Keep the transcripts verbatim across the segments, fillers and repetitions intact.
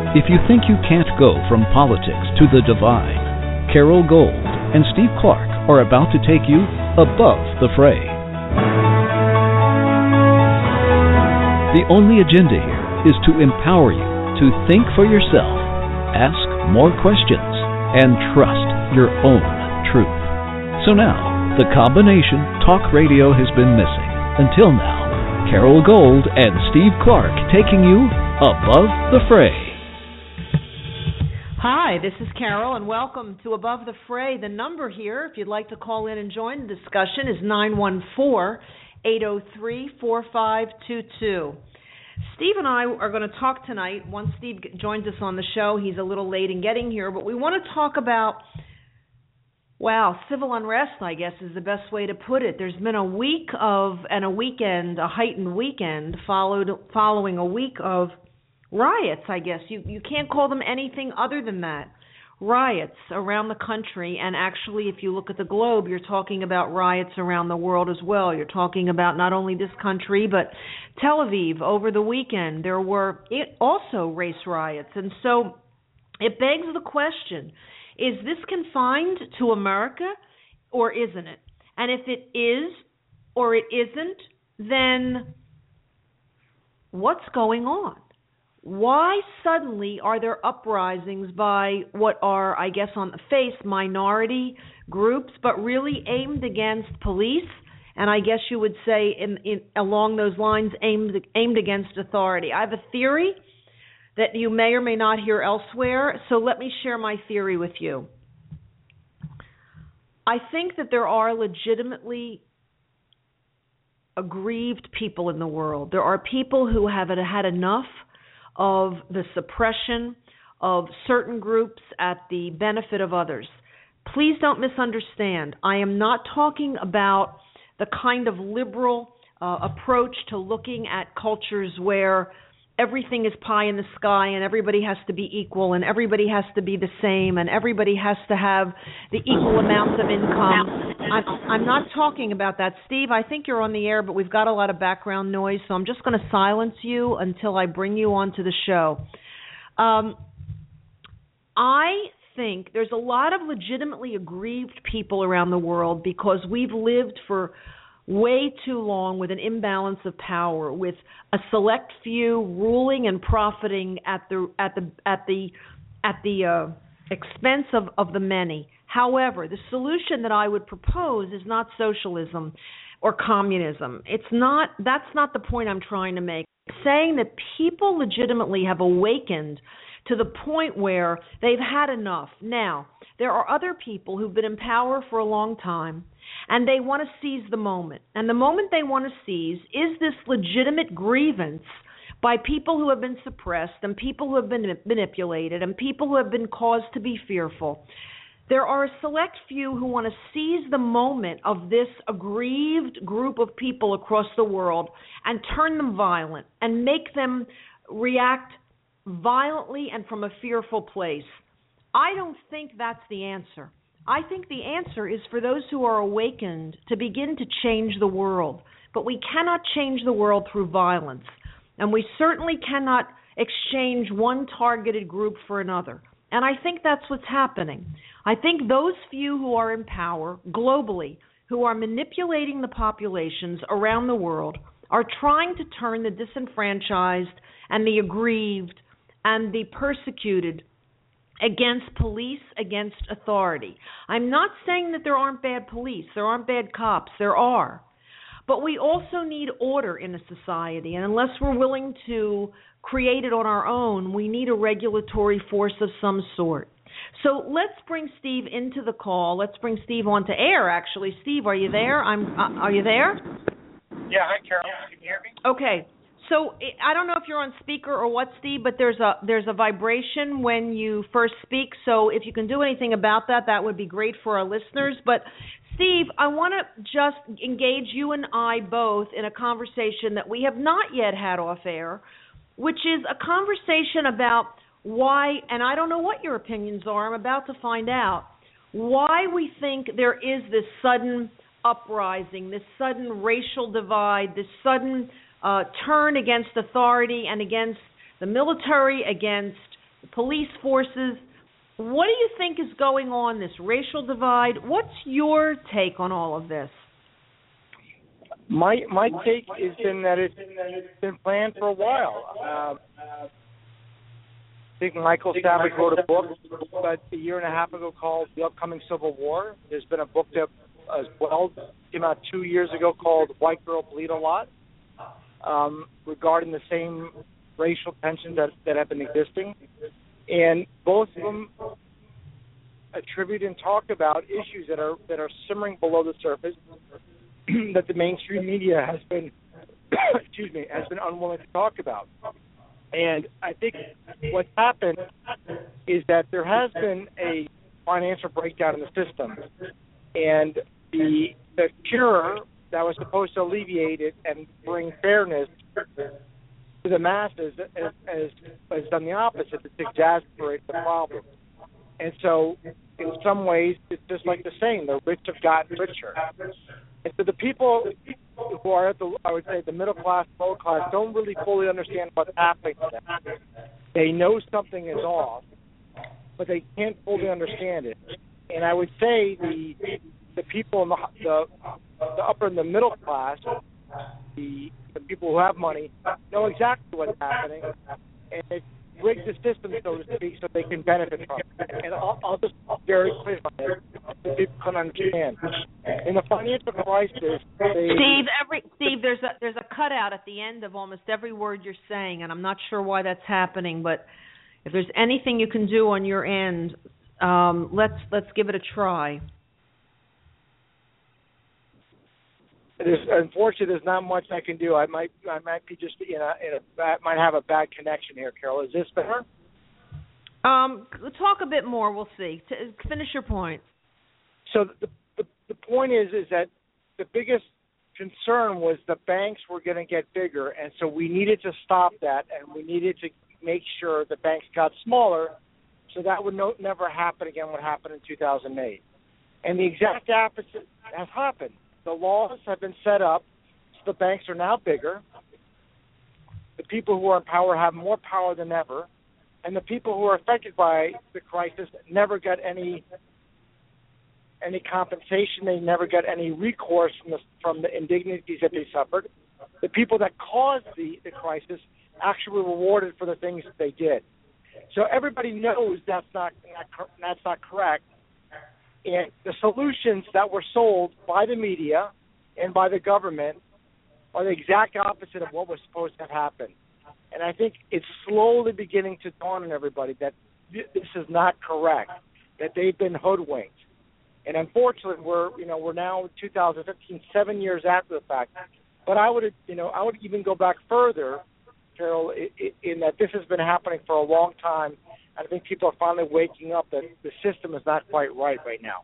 If you think you can't go from politics to the divine, Carol Gold and Steve Clark are about to take you above the fray. The only agenda here is to empower you to think for yourself, ask more questions, and trust your own truth. So now, the combination talk radio has been missing. Until now, Carol Gold and Steve Clark taking you above the fray. Hi, this is Carol, and welcome to Above the Fray. The number here, if you'd like to call in and join the discussion, is nine one four, eight oh three, four five two two. Steve and I are going to talk tonight. Once Steve joins us on the show, he's a little late in getting here, but we want to talk about, wow, civil unrest, I guess, is the best way to put it. There's been a week of, and a weekend, a heightened weekend, followed following a week of riots, I guess. You you can't call them anything other than that. Riots around the country, and actually, if you look at the globe, you're talking about riots around the world as well. You're talking about not only this country, but Tel Aviv over the weekend. There were it also race riots. And so it begs the question, is this confined to America or isn't it? And if it is or it isn't, then what's going on? Why suddenly are there uprisings by what are, I guess on the face, minority groups, but really aimed against police? And I guess you would say in, in along those lines, aimed aimed against authority. I have a theory that you may or may not hear elsewhere, so let me share my theory with you. I think that there are legitimately aggrieved people in the world. There are people who have had enough of the suppression of certain groups at the benefit of others. Please don't misunderstand. I am not talking about the kind of liberal uh, approach to looking at cultures where everything is pie in the sky and everybody has to be equal and everybody has to be the same and everybody has to have the equal amounts of income. I'm, I'm not talking about that. Steve, I think you're on the air, but we've got a lot of background noise, so I'm just going to silence you until I bring you onto the show. Um, I think there's a lot of legitimately aggrieved people around the world because we've lived for way too long with an imbalance of power, with a select few ruling and profiting at the at the at the at the uh, expense of, of the many. However, the solution that I would propose is not socialism or communism. It's not. That's not the point I'm trying to make. I'm saying that people legitimately have awakened to the point where they've had enough. Now, there are other people who've been in power for a long time, and they want to seize the moment. And the moment they want to seize is this legitimate grievance by people who have been suppressed and people who have been manipulated and people who have been caused to be fearful. There are a select few who want to seize the moment of this aggrieved group of people across the world and turn them violent and make them react violently and from a fearful place. I don't think that's the answer. I think the answer is for those who are awakened to begin to change the world. But we cannot change the world through violence. And we certainly cannot exchange one targeted group for another. And I think that's what's happening. I think those few who are in power globally, who are manipulating the populations around the world, are trying to turn the disenfranchised and the aggrieved and the persecuted against police, against authority. I'm not saying that there aren't bad police, there aren't bad cops, there are. But we also need order in a society, and unless we're willing to create it on our own, we need a regulatory force of some sort. So let's bring Steve into the call. Let's bring Steve onto air, actually. Steve, are you there? I'm. Uh, are you there? Yeah, hi, Carol. Can you hear me? Okay. So I don't know if you're on speaker or what, Steve, but there's a there's a vibration when you first speak. So if you can do anything about that, that would be great for our listeners. But Steve, I want to just engage you and I both in a conversation that we have not yet had off air, which is a conversation about why, and I don't know what your opinions are, I'm about to find out, why we think there is this sudden uprising, this sudden racial divide, this sudden uh, turn against authority and against the military, against police forces. What do you think is going on, this racial divide? What's your take on all of this? My my take is in that it's been planned for a while. Uh, I think Michael Savage wrote a book about a year and a half ago called The Upcoming Civil War. There's been a book that as well came out two years ago called White Girl Bleed a Lot, um, regarding the same racial tensions that, that have been existing. And both of them attribute and talk about issues that are that are simmering below the surface that the mainstream media has been, excuse me, has been unwilling to talk about. And I think what's happened is that there has been a financial breakdown in the system, and the the cure that was supposed to alleviate it and bring fairness to the masses has, has, has done the opposite. It's exacerbated the problem. And so, in some ways, it's just like the saying, the rich have gotten richer. And so the people who are at the, I would say, the middle class, lower class, don't really fully understand what's happening to them. They know something is off, but they can't fully understand it. And I would say the the people in the the, the upper and the middle class, the the people who have money, know exactly what's happening, and it's rigged the system, so to speak, so they can benefit from it. And I'll, I'll just be very clear on this, so people can understand. In the financial crisis, they, Steve, every Steve, there's a there's a cutout at the end of almost every word you're saying, and I'm not sure why that's happening. But if there's anything you can do on your end, um, let's let's give it a try. There's, unfortunately, there's not much I can do. I might, I might be just in a, in a, I might have a bad connection here, Carol. Is this better? Um, talk a bit more. We'll see. T- finish your point. So the, the the point is, is that the biggest concern was the banks were going to get bigger, and so we needed to stop that, and we needed to make sure the banks got smaller, so that would no, never happen again. What happened in two thousand eight, and the exact opposite has happened. The laws have been set up, so the banks are now bigger. The people who are in power have more power than ever, and the people who are affected by the crisis never got any any compensation. They never got any recourse from the from the indignities that they suffered. The people that caused the, the crisis actually were rewarded for the things that they did. So everybody knows that's not, not that's not correct. And the solutions that were sold by the media and by the government are the exact opposite of what was supposed to have happened. And I think it's slowly beginning to dawn on everybody that this is not correct, that they've been hoodwinked. And unfortunately, we're you know we're now two thousand fifteen, seven years after the fact. But I would you know I would even go back further, Carol, in that this has been happening for a long time. I think people are finally waking up that the system is not quite right right now.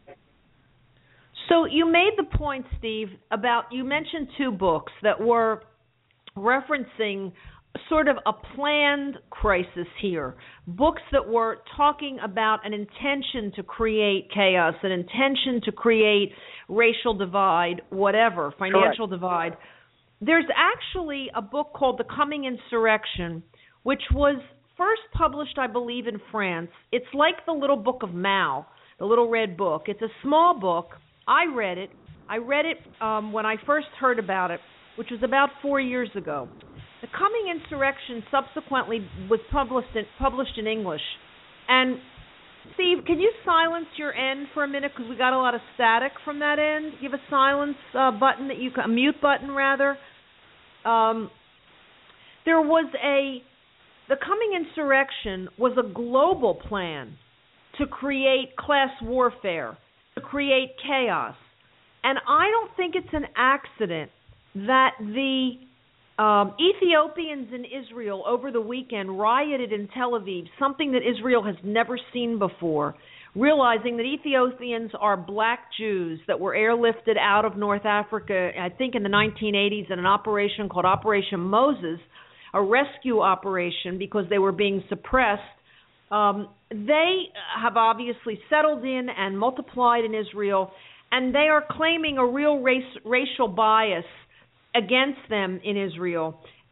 So you made the point, Steve, about you mentioned two books that were referencing sort of a planned crisis here, books that were talking about an intention to create chaos, an intention to create racial divide, whatever, financial Correct. divide. There's actually a book called The Coming Insurrection, which was first published, I believe, in France. It's like the Little Book of Mao, the Little Red Book. It's a small book. I read it. I read it um, when I first heard about it, which was about four years ago. The Coming Insurrection subsequently was published in, published in English. And, Steve, can you silence your end for a minute because we got a lot of static from that end? You have a silence uh, button that you can, a mute button rather. Um, there was a... The Coming Insurrection was a global plan to create class warfare, to create chaos. And I don't think it's an accident that the um, Ethiopians in Israel over the weekend rioted in Tel Aviv, something that Israel has never seen before, realizing that Ethiopians are black Jews that were airlifted out of North Africa, I think in the nineteen eighties, in an operation called Operation Moses, a rescue operation because they were being suppressed. Um, they have obviously settled in and multiplied in Israel, and they are claiming a real race, racial bias against them in Israel.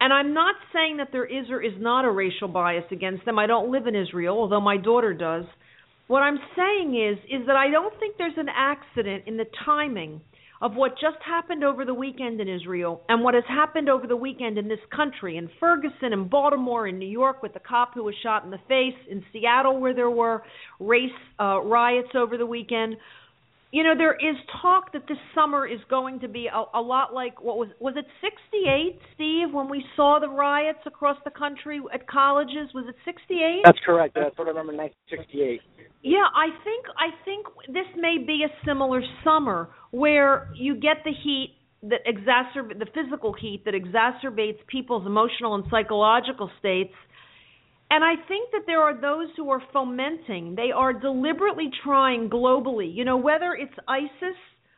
And I'm not saying that there is or is not a racial bias against them. I don't live in Israel, although my daughter does. What I'm saying is, is that I don't think there's an accident in the timing of what just happened over the weekend in Israel and what has happened over the weekend in this country, in Ferguson, in Baltimore, in New York with the cop who was shot in the face, in Seattle where there were race uh, riots over the weekend. You know, there is talk that this summer is going to be a, a lot like, what was, was it sixty-eight, Steve, when we saw the riots across the country at colleges? Was it sixty-eight? That's correct. That's what I remember, nineteen sixty-eight. Yeah, I think I think this may be a similar summer where you get the heat that exacerbate the physical heat that exacerbates people's emotional and psychological states. And I think that there are those who are fomenting. They are deliberately trying globally. You know, whether it's ISIS,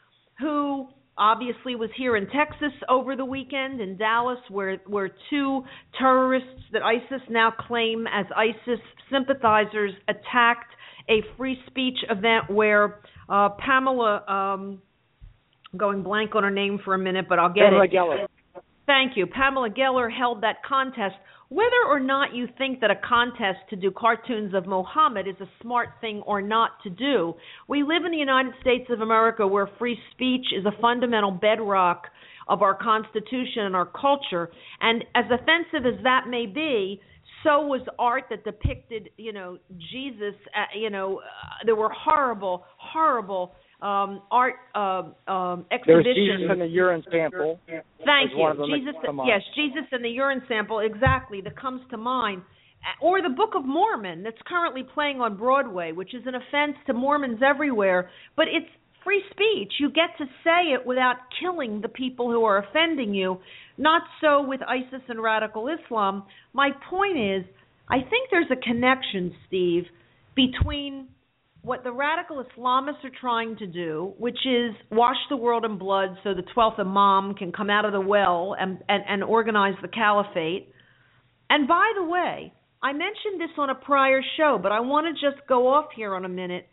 who obviously was here in Texas over the weekend in Dallas, where where two terrorists that ISIS now claim as ISIS sympathizers attacked a free speech event where uh, Pamela, um, I'm going blank on her name for a minute, but I'll get Pamela it. Pamela Geller. Thank you. Pamela Geller held that contest. Whether or not you think that a contest to do cartoons of Mohammed is a smart thing or not to do, we live in the United States of America where free speech is a fundamental bedrock of our Constitution and our culture. And as offensive as that may be, so was art that depicted, you know, Jesus. Uh, you know, uh, there were horrible, horrible um, art uh, um, exhibitions. There's Jesus in the urine sample. Thank you. Jesus, yes, Jesus in the urine sample, exactly, that comes to mind. Or the Book of Mormon that's currently playing on Broadway, which is an offense to Mormons everywhere. But it's free speech. You get to say it without killing the people who are offending you. Not so with ISIS and radical Islam. My point is, I think there's a connection, Steve, between what the radical Islamists are trying to do, which is wash the world in blood so the twelfth Imam can come out of the well and, and, and organize the caliphate. And by the way, I mentioned this on a prior show, but I want to just go off here on a minute.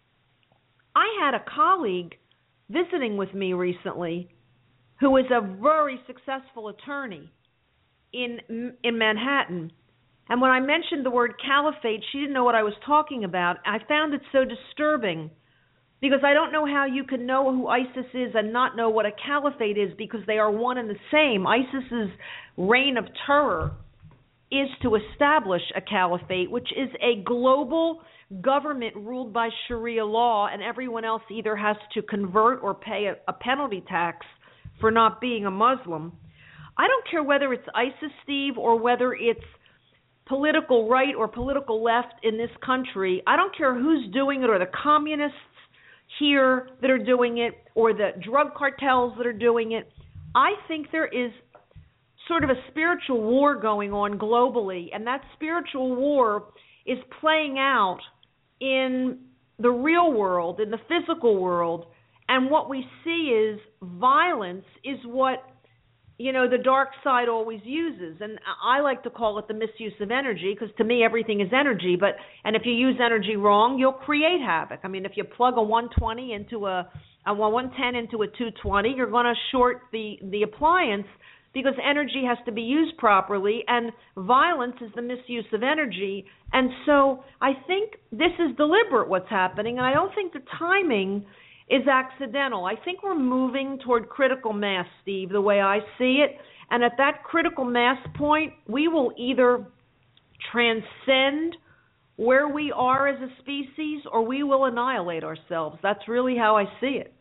I had a colleague visiting with me recently who is a very successful attorney in in Manhattan. And when I mentioned the word caliphate, she didn't know what I was talking about. I found it so disturbing because I don't know how you can know who ISIS is and not know what a caliphate is, because they are one and the same. ISIS's reign of terror is to establish a caliphate, which is a global government ruled by Sharia law, and everyone else either has to convert or pay a, a penalty tax for not being a Muslim. I don't care whether it's ISIS, Steve, or whether it's political right or political left in this country. I don't care who's doing it, or the communists here that are doing it, or the drug cartels that are doing it. I think there is sort of a spiritual war going on globally, and that spiritual war is playing out in the real world, in the physical world, and what we see is violence is what, you know, the dark side always uses. And I like to call it the misuse of energy, because to me everything is energy. But and if you use energy wrong, you'll create havoc. I mean, if you plug a one twenty into a, a one ten into a two twenty, you're going to short the, the appliance, because energy has to be used properly, and violence is the misuse of energy. And so I think this is deliberate what's happening, and I don't think the timing is accidental. I think we're moving toward critical mass, Steve, the way I see it. And at that critical mass point, we will either transcend where we are as a species, or we will annihilate ourselves. That's really how I see it.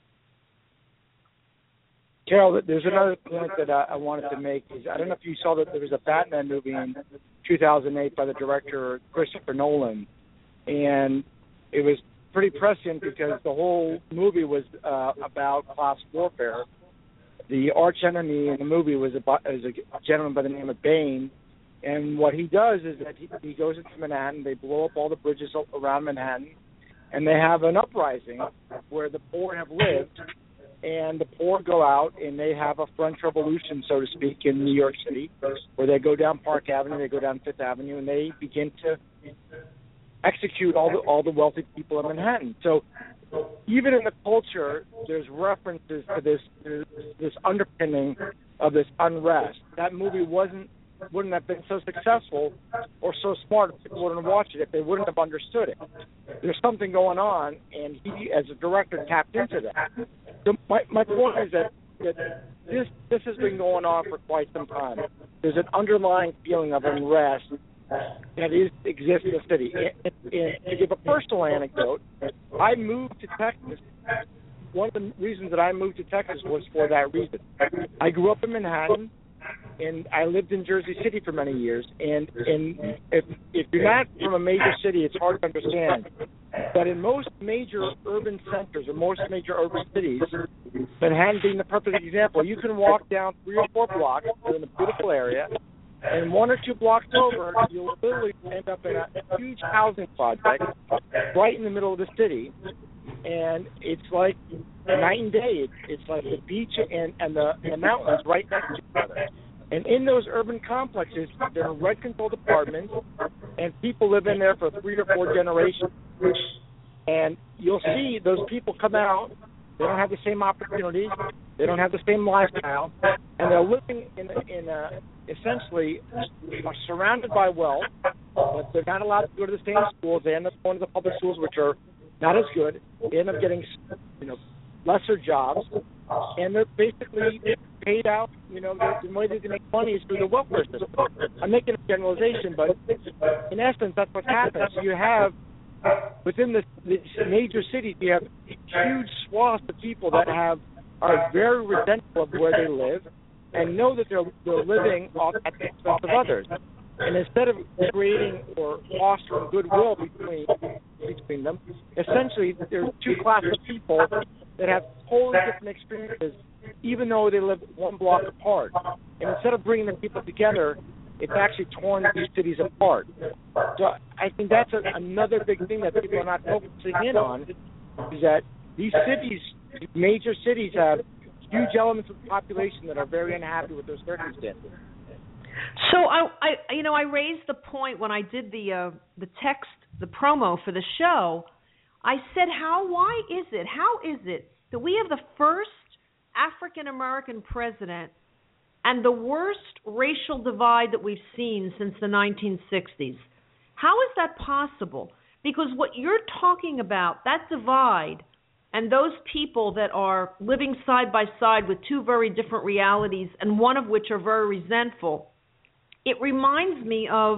Carol, there's another point that I, I wanted to make. Is I don't know if you saw that there was a Batman movie in two thousand eight by the director Christopher Nolan, and it was pretty prescient because the whole movie was uh, about class warfare. The arch enemy in the movie was a, is a gentleman by the name of Bane, and what he does is that he, he goes into Manhattan, they blow up all the bridges around Manhattan, and they have an uprising where the poor have lived, and the poor go out and they have a French Revolution, so to speak, in New York City, where they go down Park Avenue, they go down Fifth Avenue, and they begin to execute all the all the wealthy people in Manhattan. So even in the culture, there's references to this this underpinning of this unrest. That movie wasn't wouldn't have been so successful or so smart if people wouldn't have watched it, if they wouldn't have understood it. There's something going on, and he, as a director, tapped into that. So my my point is that, that this this has been going on for quite some time. There's an underlying feeling of unrest that is exists in the city. And, and to give a personal anecdote, I moved to Texas. One of the reasons that I moved to Texas was for that reason. I grew up in Manhattan, and I lived in Jersey City for many years. And, and if, if you're not from a major city, it's hard to understand. But in most major urban centers or most major urban cities, Manhattan being the perfect example, you can walk down three or four blocks in a beautiful area, and one or two blocks over, you'll literally end up in a huge housing project right in the middle of the city. And it's like night and day. It's, it's like the beach and, and the, the mountains right next to each other. And in those urban complexes, there are rent-controlled apartments, and people live in there for three or four generations. And you'll see those people come out. They don't have the same opportunities. They don't have the same lifestyle, and they're living in in a, essentially are surrounded by wealth, but they're not allowed to go to the same schools. They end up going to the public schools, which are not as good. They end up getting, you know, lesser jobs, and they're basically paid out. You know, the way they make money is through the welfare system. I'm making a generalization, but in essence, that's what happens. You have within the, the major cities, you have huge swaths of people that have are very resentful of where they live and know that they're they're living off at the expense of others. And instead of creating or fostering goodwill between between them, essentially there's two classes of people that have totally different experiences, even though they live one block apart. And instead of bringing the people together, it's actually torn these cities apart. So I think that's a, another big thing that people are not focusing in on, is that these cities, major cities, have huge elements of the population that are very unhappy with their circumstances. So I, I you know, I raised the point when I did the uh, the text, the promo for the show. I said, how? Why is it? How is it that we have the first African American president and the worst racial divide that we've seen since the nineteen sixties? How is that possible? Because what you're talking about, that divide, and those people that are living side by side with two very different realities, and one of which are very resentful, it reminds me of,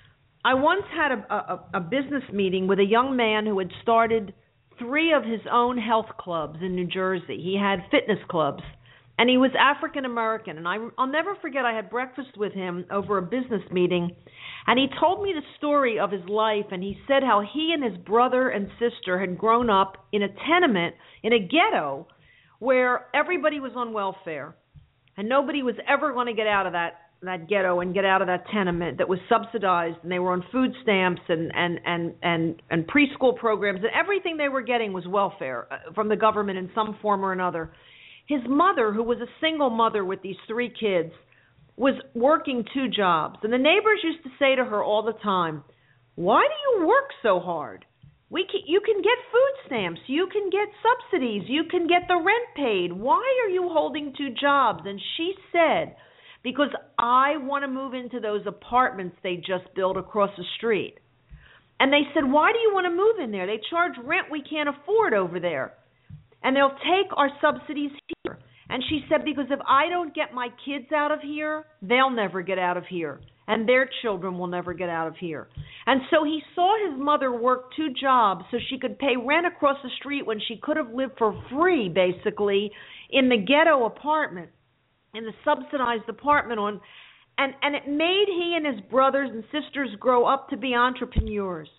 I once had a, a, a business meeting with a young man who had started three of his own health clubs in New Jersey. He had fitness clubs, and he was African American. And I, I'll never forget, I had breakfast with him over a business meeting, and he told me the story of his life, and he said how he and his brother and sister had grown up in a tenement, in a ghetto, where everybody was on welfare, and nobody was ever going to get out of that that ghetto and get out of that tenement that was subsidized, and they were on food stamps and and and and, and preschool programs, and everything they were getting was welfare from the government in some form or another. His mother, who was a single mother with these three kids, was working two jobs, and the neighbors used to say to her all the time, "Why do you work so hard? We can, you can get food stamps, you can get subsidies, you can get the rent paid. Why are you holding two jobs?" And she said, "Because I want to move into those apartments they just built across the street." And they said, "Why do you want to move in there? They charge rent we can't afford over there. And they'll take our subsidies here." And she said, "Because if I don't get my kids out of here, they'll never get out of here. And their children will never get out of here." And so he saw his mother work two jobs so she could pay rent across the street when she could have lived for free, basically, in the ghetto apartment, in the subsidized apartment on, and, and it made he and his brothers and sisters grow up to be entrepreneurs.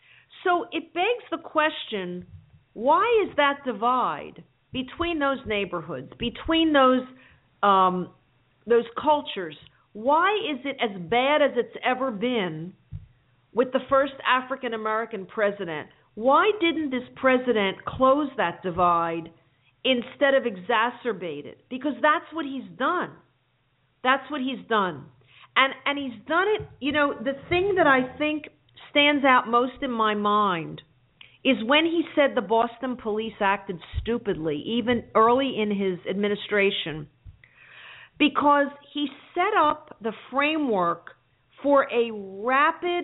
So it begs the question, why is that divide between those neighborhoods, between those um, those cultures? Why is it as bad as it's ever been with the first African American president? Why didn't this president close that divide instead of exacerbate it? Because that's what he's done. That's what he's done. And and he's done it, you know, the thing that I think stands out most in my mind is when he said the Boston police acted stupidly, even early in his administration, because he set up the framework for a rapid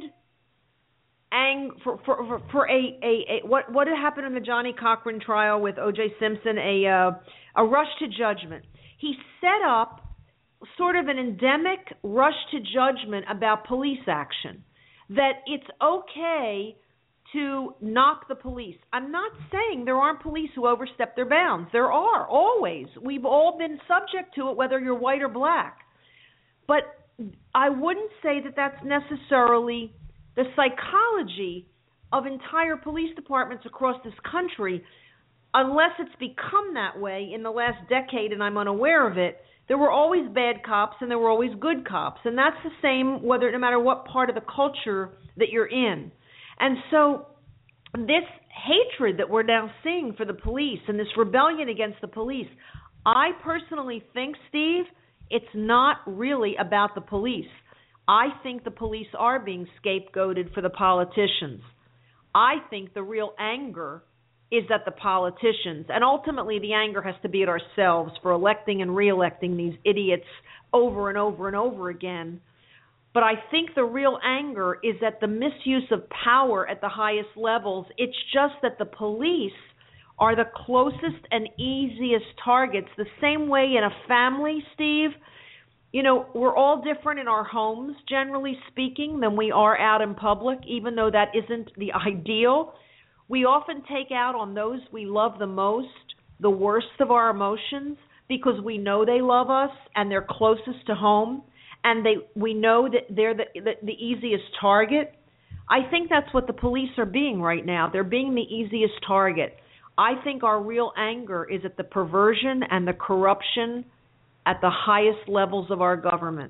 ang for for for, for a, a, a what what had happened in the Johnny Cochran trial with O J Simpson, a uh, a rush to judgment. He set up sort of an endemic rush to judgment about police action, that it's okay to knock the police. I'm not saying there aren't police who overstep their bounds. There are, always. We've all been subject to it, whether you're white or black. But I wouldn't say that that's necessarily the psychology of entire police departments across this country, unless it's become that way in the last decade and I'm unaware of it. There were always bad cops and there were always good cops. And that's the same whether no matter what part of the culture that you're in. And so this hatred that we're now seeing for the police and this rebellion against the police, I personally think, Steve, it's not really about the police. I think the police are being scapegoated for the politicians. I think the real anger is at the politicians, and ultimately the anger has to be at ourselves for electing and re-electing these idiots over and over and over again. But I think the real anger is at the misuse of power at the highest levels. It's just that the police are the closest and easiest targets. The same way in a family, Steve, you know, we're all different in our homes, generally speaking, than we are out in public, even though that isn't the ideal. We often take out on those we love the most the worst of our emotions because we know they love us and they're closest to home. And they, we know that they're the, the, the easiest target. I think that's what the police are being right now. They're being the easiest target. I think our real anger is at the perversion and the corruption at the highest levels of our government.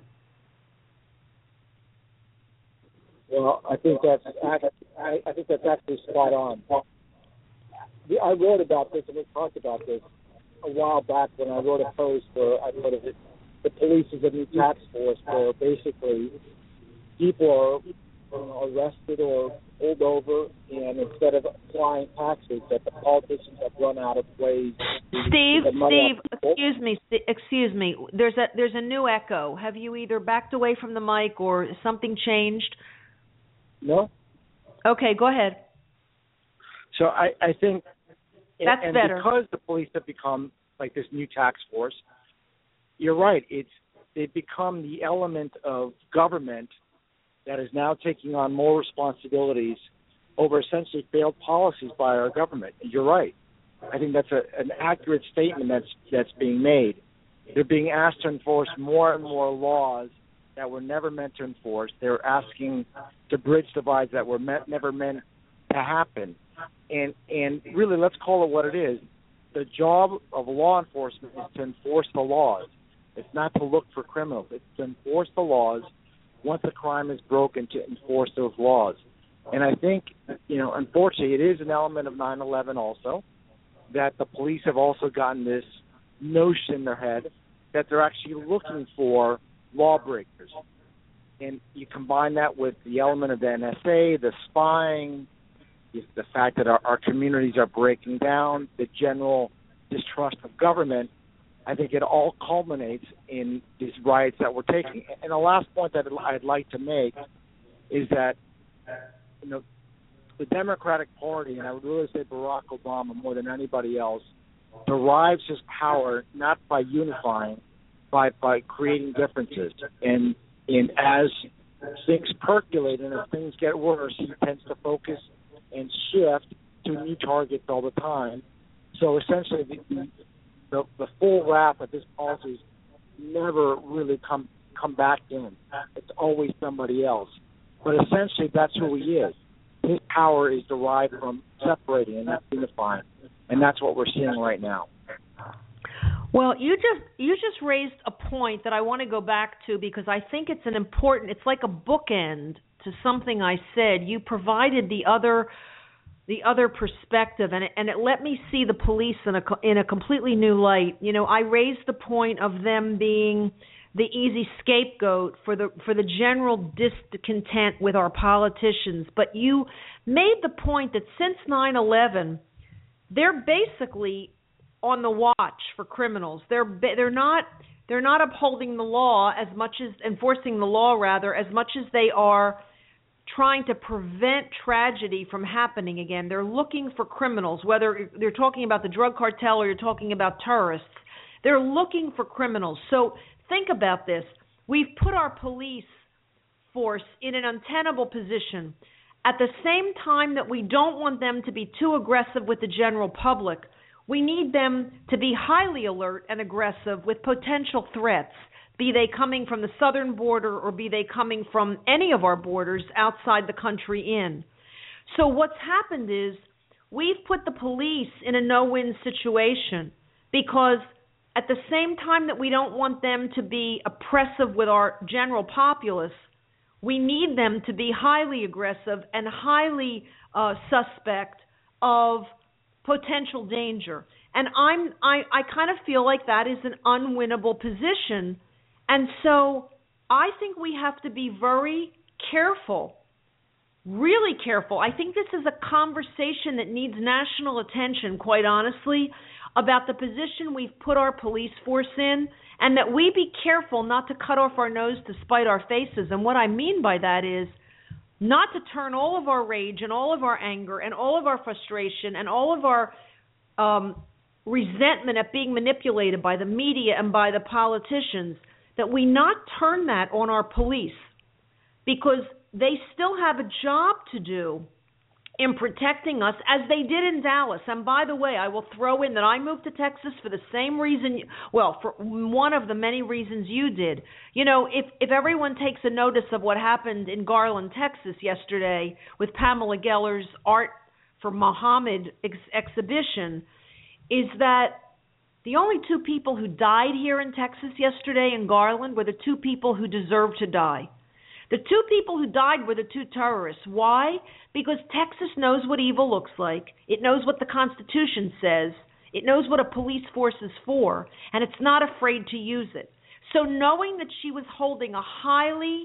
Well, I think that's I, I think that's actually spot on. I wrote about this and we talked about this a while back when I wrote a post where I put it. The police is a new tax force where basically people are you know, arrested or pulled over, and instead of applying taxes, that the politicians have run out of ways. Steve, Steve, excuse me, excuse me. There's a there's a new echo. Have you either backed away from the mic or something changed? No. Okay, go ahead. So I, I think that's and better because the police have become like this new tax force. You're right. It's they've become the element of government that is now taking on more responsibilities over essentially failed policies by our government. You're right. I think that's a, an accurate statement that's that's being made. They're being asked to enforce more and more laws that were never meant to enforce. They're asking to bridge divides that were meant, never meant to happen. And and really, let's call it what it is. The job of law enforcement is to enforce the laws. It's not to look for criminals. It's to enforce the laws. Once a crime is broken, to enforce those laws. And I think, you know, unfortunately, it is an element of nine eleven also, that the police have also gotten this notion in their head that they're actually looking for lawbreakers. And you combine that with the element of the N S A, the spying, the fact that our, our communities are breaking down, the general distrust of government. I think it all culminates in these riots that we're taking. And the last point that I'd like to make is that, you know, the Democratic Party, and I would really say Barack Obama more than anybody else, derives his power not by unifying, but by creating differences. And, and as things percolate and as things get worse, he tends to focus and shift to new targets all the time. So essentially, the, the, the full wrap of this policy never really come come back in. It's always somebody else. But essentially, that's who he is. His power is derived from separating and not unifying, and that's what we're seeing right now. Well, you just you just raised a point that I want to go back to because I think it's an important. It's like a bookend to something I said. You provided the other the other perspective, and it, and it let me see the police in a in a completely new light. You know, I raised the point of them being the easy scapegoat for the for the general discontent with our politicians. But you made the point that since nine eleven, they're basically on the watch for criminals. They're they're not they're not upholding the law as much as enforcing the law rather as much as they are trying to prevent tragedy from happening again. They're looking for criminals, whether they're talking about the drug cartel or you're talking about terrorists. They're looking for criminals. So think about this. We've put our police force in an untenable position. At the same time that we don't want them to be too aggressive with the general public, we need them to be highly alert and aggressive with potential threats, be they coming from the southern border or be they coming from any of our borders outside the country in. So what's happened is we've put the police in a no-win situation because at the same time that we don't want them to be oppressive with our general populace, we need them to be highly aggressive and highly uh, suspect of potential danger. And I'm I, I kind of feel like that is an unwinnable position. And so I think we have to be very careful, really careful. I think this is a conversation that needs national attention, quite honestly, about the position we've put our police force in, and that we be careful not to cut off our nose to spite our faces. And what I mean by that is not to turn all of our rage and all of our anger and all of our frustration and all of our um, resentment at being manipulated by the media and by the politicians, that we not turn that on our police, because they still have a job to do in protecting us, as they did in Dallas. And by the way, I will throw in that I moved to Texas for the same reason, well, for one of the many reasons you did. You know, if, if everyone takes a notice of what happened in Garland, Texas yesterday with Pamela Geller's Art for Muhammad ex- exhibition, is that the only two people who died here in Texas yesterday in Garland were the two people who deserved to die. The two people who died were the two terrorists. Why? Because Texas knows what evil looks like. It knows what the Constitution says. It knows what a police force is for, and it's not afraid to use it. So knowing that she was holding a highly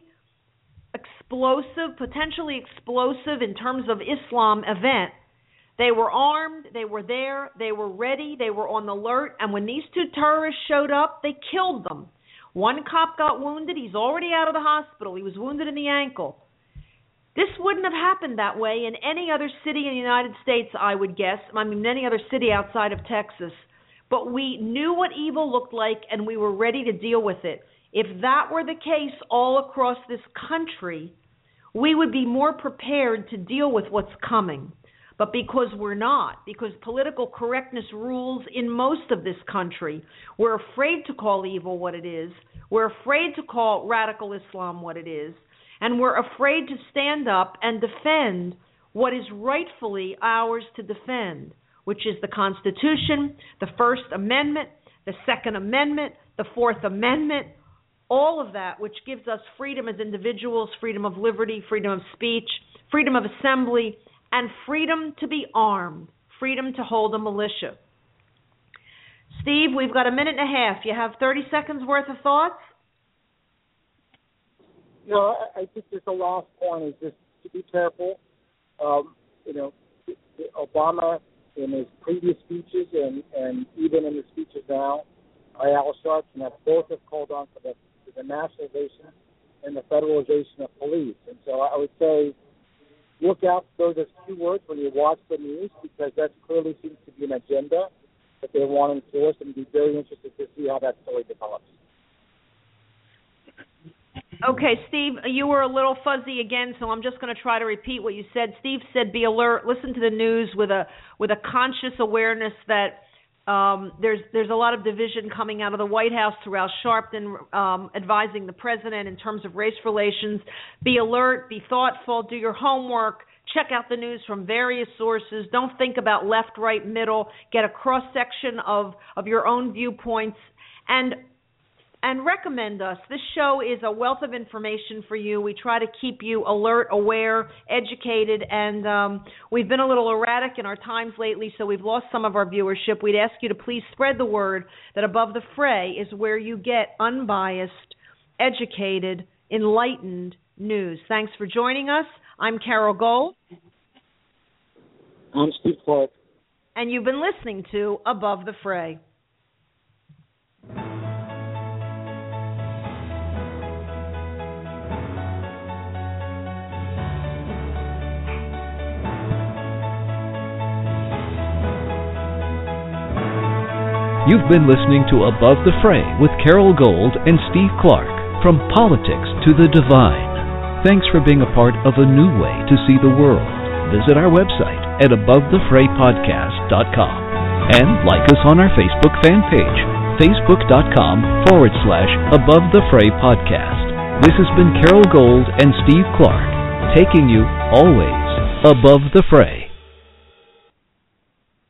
explosive, potentially explosive in terms of Islam event, they were armed, they were there, they were ready, they were on the alert, and when these two terrorists showed up, they killed them. One cop got wounded. He's already out of the hospital. He was wounded in the ankle. This wouldn't have happened that way in any other city in the United States, I would guess. I mean, any other city outside of Texas. But we knew what evil looked like, and we were ready to deal with it. If that were the case all across this country, we would be more prepared to deal with what's coming. But because we're not, because political correctness rules in most of this country, we're afraid to call evil what it is. We're afraid to call radical Islam what it is. And we're afraid to stand up and defend what is rightfully ours to defend, which is the Constitution, the First Amendment, the Second Amendment, the Fourth Amendment, all of that, which gives us freedom as individuals, freedom of liberty, freedom of speech, freedom of assembly, and freedom to be armed, freedom to hold a militia. Steve, we've got a minute and a half. You have thirty seconds worth of thoughts? No, I, I think just the last point is just to be careful. Um, you know, Obama in his previous speeches and, and even in the speeches now, Al Sharpton have both have called on for the, for the nationalization and the federalization of police. And so I would say, look out for those two words when you watch the news, because that clearly seems to be an agenda that they want to enforce, and be very interested to see how that story develops. Okay, Steve, you were a little fuzzy again, so I'm just going to try to repeat what you said. Steve said, "Be alert, listen to the news with a with a conscious awareness that um, there's there's a lot of division coming out of the White House through Al Sharpton um, advising the president in terms of race relations. Be alert, be thoughtful, do your homework, check out the news from various sources. Don't think about left, right, middle. Get a cross section of of your own viewpoints, and." And recommend us. This show is a wealth of information for you. We try to keep you alert, aware, educated, and um, we've been a little erratic in our times lately, so we've lost some of our viewership. We'd ask you to please spread the word that Above the Fray is where you get unbiased, educated, enlightened news. Thanks for joining us. I'm Carol Gold. I'm Steve Clark. And you've been listening to Above the Fray. You've been listening to Above the Fray with Carol Gold and Steve Clark, from politics to the divine. Thanks for being a part of a new way to see the world. Visit our website at above the fray podcast dot com and like us on our Facebook fan page, facebook.com forward slash Above the Fray podcast. This has been Carol Gold and Steve Clark, taking you always above the fray.